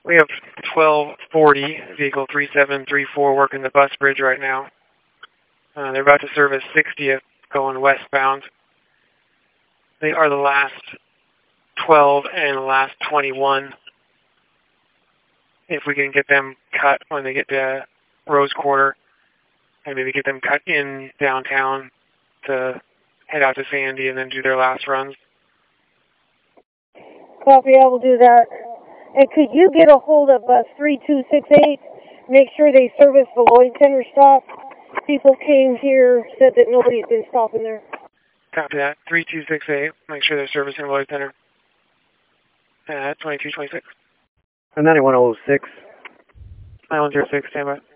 We have 1240, vehicle 3734, working the bus bridge right now. They're about to service 60th going westbound. They are the last 12 and the last 21. If we can get them cut when they get to Rose Quarter, and maybe get them cut in downtown to head out to Sandy and then do their last runs. Copy, I will do that. And could you get a hold of bus 3268? Make sure they service the Lloyd Center stop. People came here, said that nobody's been stopping there. Copy that. 3268. Make sure they're servicing Lloyd Center. 2226. 9106. 9106, stand by.